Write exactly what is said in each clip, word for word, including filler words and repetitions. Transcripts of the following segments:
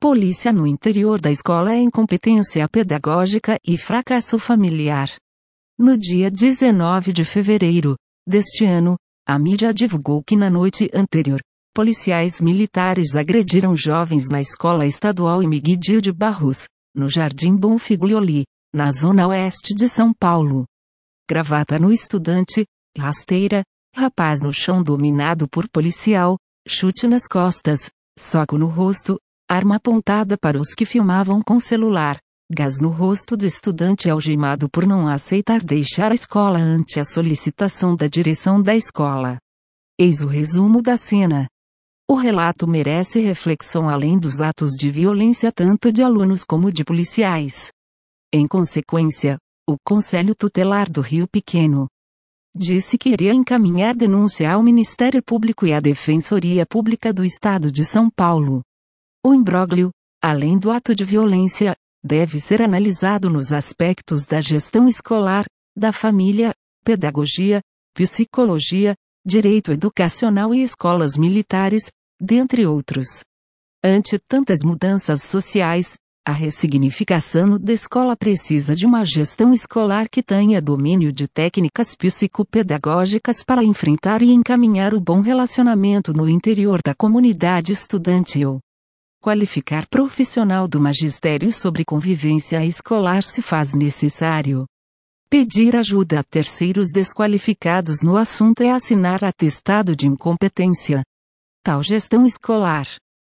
Polícia no interior da escola é incompetência pedagógica e fracasso familiar. No dia dezenove de fevereiro deste ano, a mídia divulgou que na noite anterior, policiais militares agrediram jovens na escola estadual Emigdio de Barros, no Jardim Bonfiglioli, na zona oeste de São Paulo. Gravata no estudante, rasteira, rapaz no chão dominado por policial, chute nas costas, soco no rosto, arma apontada para os que filmavam com celular, gás no rosto do estudante algemado por não aceitar deixar a escola ante a solicitação da direção da escola. Eis o resumo da cena. O relato merece reflexão além dos atos de violência tanto de alunos como de policiais. Em consequência, o Conselho Tutelar do Rio Pequeno disse que iria encaminhar denúncia ao Ministério Público e à Defensoria Pública do Estado de São Paulo. O imbróglio, além do ato de violência, deve ser analisado nos aspectos da gestão escolar, da família, pedagogia, psicologia, direito educacional e escolas militares, dentre outros. Ante tantas mudanças sociais, a ressignificação da escola precisa de uma gestão escolar que tenha domínio de técnicas psicopedagógicas para enfrentar e encaminhar o bom relacionamento no interior da comunidade estudantil. Qualificar profissional do magistério sobre convivência escolar se faz necessário. Pedir ajuda a terceiros desqualificados no assunto é assinar atestado de incompetência. Tal gestão escolar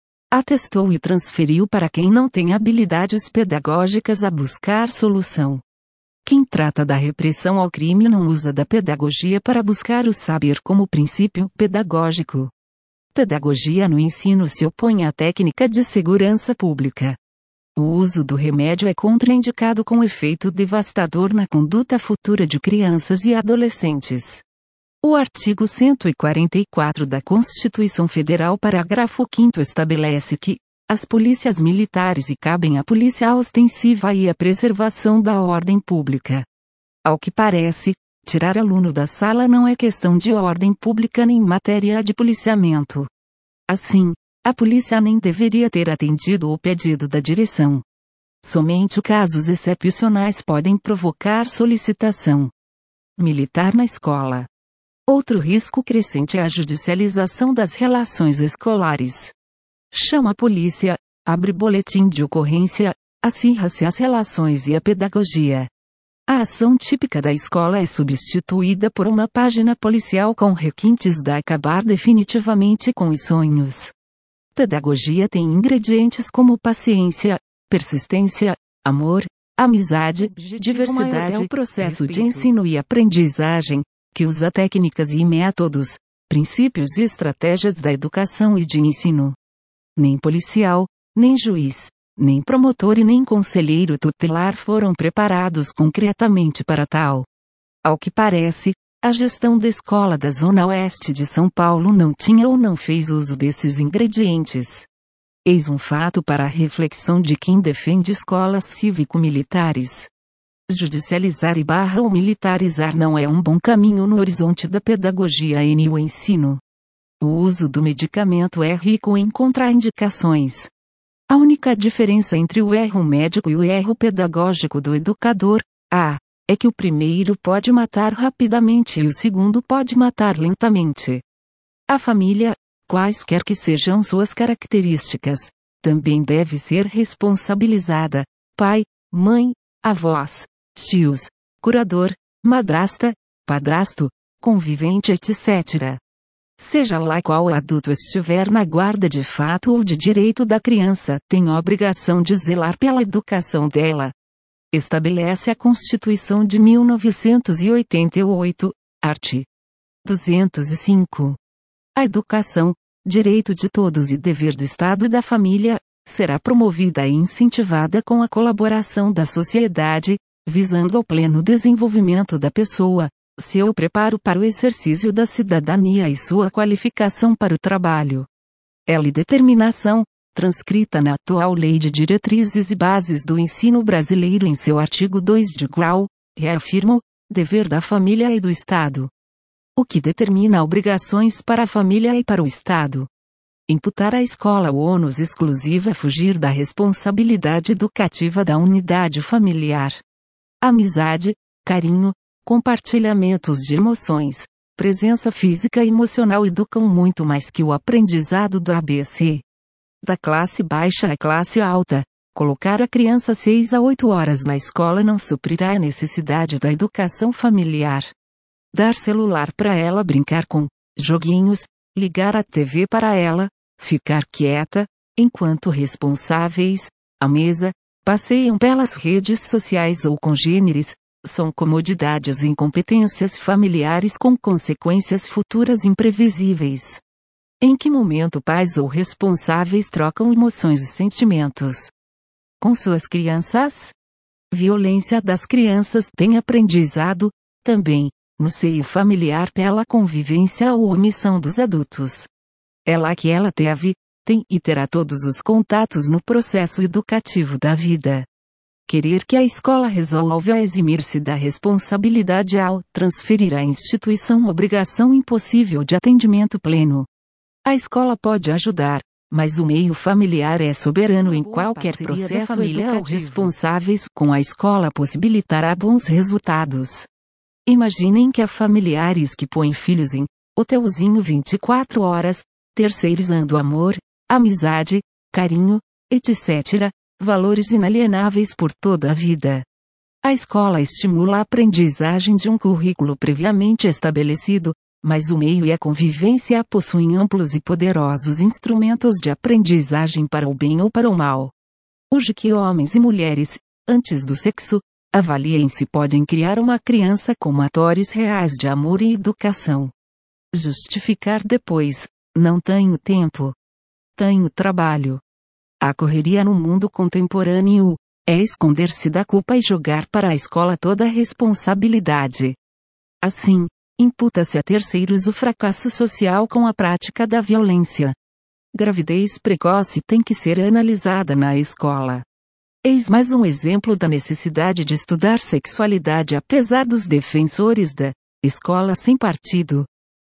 atestou e transferiu para quem não tem habilidades pedagógicas a buscar solução. Quem trata da repressão ao crime não usa da pedagogia para buscar o saber como princípio pedagógico. Pedagogia no ensino se opõe à técnica de segurança pública. O uso do remédio é contraindicado com efeito devastador na conduta futura de crianças e adolescentes. O artigo cento e quarenta e quatro da Constituição Federal, parágrafo quinto, estabelece que as polícias militares e cabem à polícia ostensiva e a preservação da ordem pública. Ao que parece, tirar aluno da sala não é questão de ordem pública nem matéria de policiamento. Assim, a polícia nem deveria ter atendido o pedido da direção. Somente casos excepcionais podem provocar solicitação militar na escola. Outro risco crescente é a judicialização das relações escolares. Chama a polícia, abre boletim de ocorrência, acirra-se as relações e a pedagogia. A ação típica da escola é substituída por uma página policial com requintes de acabar definitivamente com os sonhos. Pedagogia tem ingredientes como paciência, persistência, amor, amizade, diversidade. É o processo de ensino e aprendizagem, que usa técnicas e métodos, princípios e estratégias da educação e de ensino. Nem policial, nem juiz, nem promotor e nem conselheiro tutelar foram preparados concretamente para tal. Ao que parece, a gestão da escola da Zona Oeste de São Paulo não tinha ou não fez uso desses ingredientes. Eis um fato para a reflexão de quem defende escolas cívico-militares. Judicializar e barra ou militarizar não é um bom caminho no horizonte da pedagogia e no ensino. O uso do medicamento é rico em contraindicações. A única diferença entre o erro médico e o erro pedagógico do educador, A, é que o primeiro pode matar rapidamente e o segundo pode matar lentamente. A família, quaisquer que sejam suas características, também deve ser responsabilizada: pai, mãe, avós, tios, curador, madrasta, padrasto, convivente, etcétera. Seja lá qual adulto estiver na guarda de fato ou de direito da criança, tem obrigação de zelar pela educação dela. Estabelece a Constituição de mil novecentos e oitenta e oito, art. duzentos e cinco. A educação, direito de todos e dever do Estado e da família, será promovida e incentivada com a colaboração da sociedade, visando ao pleno desenvolvimento da pessoa, seu preparo para o exercício da cidadania e sua qualificação para o trabalho. Ela determinação, transcrita na atual Lei de Diretrizes e Bases do Ensino Brasileiro em seu artigo dois de grau, reafirma o dever da família e do Estado, o que determina obrigações para a família e para o Estado. Imputar à escola o ônus exclusivo é fugir da responsabilidade educativa da unidade familiar. Amizade, carinho, compartilhamentos de emoções, presença física e emocional educam muito mais que o aprendizado do A B C. Da classe baixa à classe alta, colocar a criança seis a oito horas na escola não suprirá a necessidade da educação familiar. Dar celular para ela brincar com joguinhos, ligar a T V para ela, ficar quieta, enquanto responsáveis, à mesa, passeiam pelas redes sociais ou congêneres, são comodidades e incompetências familiares com consequências futuras imprevisíveis. Em que momento pais ou responsáveis trocam emoções e sentimentos com suas crianças? Violência das crianças tem aprendizado, também, no seio familiar pela convivência ou omissão dos adultos. É lá que ela teve, tem e terá todos os contatos no processo educativo da vida. Querer que a escola resolva eximir-se da responsabilidade ao transferir à instituição obrigação impossível de atendimento pleno. A escola pode ajudar, mas o meio familiar é soberano em qualquer processo educativo. Responsáveis com a escola possibilitará bons resultados. Imaginem que há familiares que põem filhos em hotelzinho vinte e quatro horas, terceirizando amor, amizade, carinho, etcétera, valores inalienáveis por toda a vida. A escola estimula a aprendizagem de um currículo previamente estabelecido, mas o meio e a convivência possuem amplos e poderosos instrumentos de aprendizagem para o bem ou para o mal. Hoje que homens e mulheres, antes do sexo, avaliem se podem criar uma criança com atores reais de amor e educação. Justificar depois, não tenho tempo. Tenho trabalho. A correria no mundo contemporâneo é esconder-se da culpa e jogar para a escola toda a responsabilidade. Assim, imputa-se a terceiros o fracasso social com a prática da violência. Gravidez precoce tem que ser analisada na escola. Eis mais um exemplo da necessidade de estudar sexualidade apesar dos defensores da escola sem partido.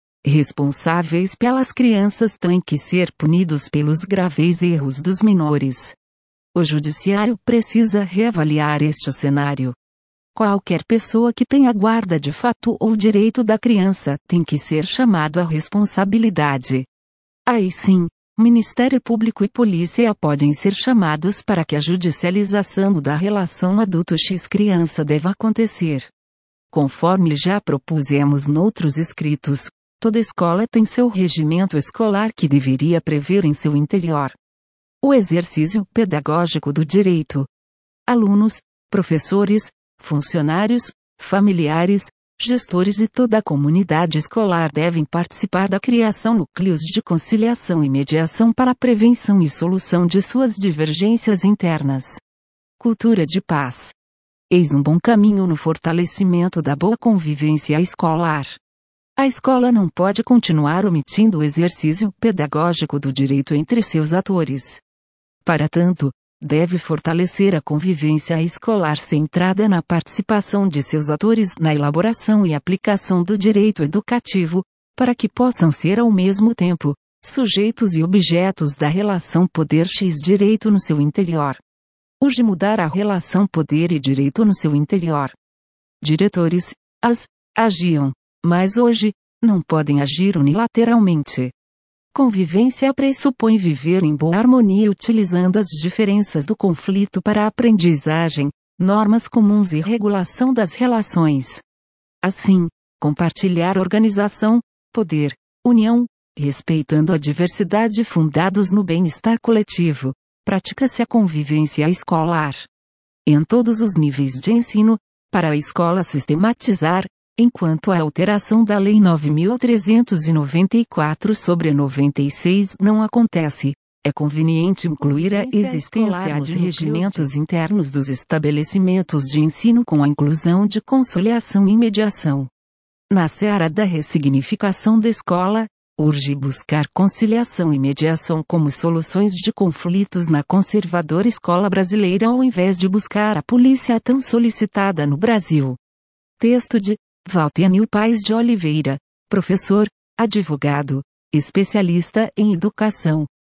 Responsáveis pelas crianças têm que ser punidos pelos graves erros dos menores. O judiciário precisa reavaliar este cenário. Qualquer pessoa que tenha guarda de fato ou direito da criança tem que ser chamado à responsabilidade. Aí sim, Ministério Público e Polícia podem ser chamados para que a judicialização da relação adulto-x-criança deva acontecer. Conforme já propusemos noutros escritos, toda escola tem seu regimento escolar que deveria prever em seu interior o exercício pedagógico do direito. Alunos, professores, funcionários, familiares, gestores e toda a comunidade escolar devem participar da criação de núcleos de conciliação e mediação para a prevenção e solução de suas divergências internas. Cultura de paz. Eis um bom caminho no fortalecimento da boa convivência escolar. A escola não pode continuar omitindo o exercício pedagógico do direito entre seus atores. Para tanto, deve fortalecer a convivência escolar centrada na participação de seus atores na elaboração e aplicação do direito educativo, para que possam ser ao mesmo tempo, sujeitos e objetos da relação poder-x-direito no seu interior. Urge mudar a relação poder e direito no seu interior. Diretores, as, agiam. Mas hoje, não podem agir unilateralmente. Convivência pressupõe viver em boa harmonia utilizando as diferenças do conflito para a aprendizagem, normas comuns e regulação das relações. Assim, compartilhar organização, poder, união, respeitando a diversidade fundados no bem-estar coletivo, pratica-se a convivência escolar. Em todos os níveis de ensino, para a escola sistematizar, enquanto a alteração da Lei nove mil trezentos e noventa e quatro sobre noventa e seis não acontece, é conveniente incluir a existência de regimentos internos dos estabelecimentos de ensino com a inclusão de conciliação e mediação. Na seara da ressignificação da escola, urge buscar conciliação e mediação como soluções de conflitos na conservadora escola brasileira ao invés de buscar a polícia tão solicitada no Brasil. Texto de Valtênio Paes de Oliveira, professor, advogado, especialista em educação,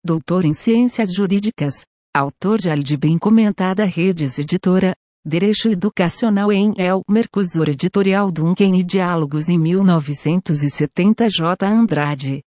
doutor em Ciências Jurídicas, autor de A Lei de Bem Comentada Redes Editora, Direito Educacional em El Mercosur Editorial Duncan e Diálogos em mil novecentos e setenta J. Andrade.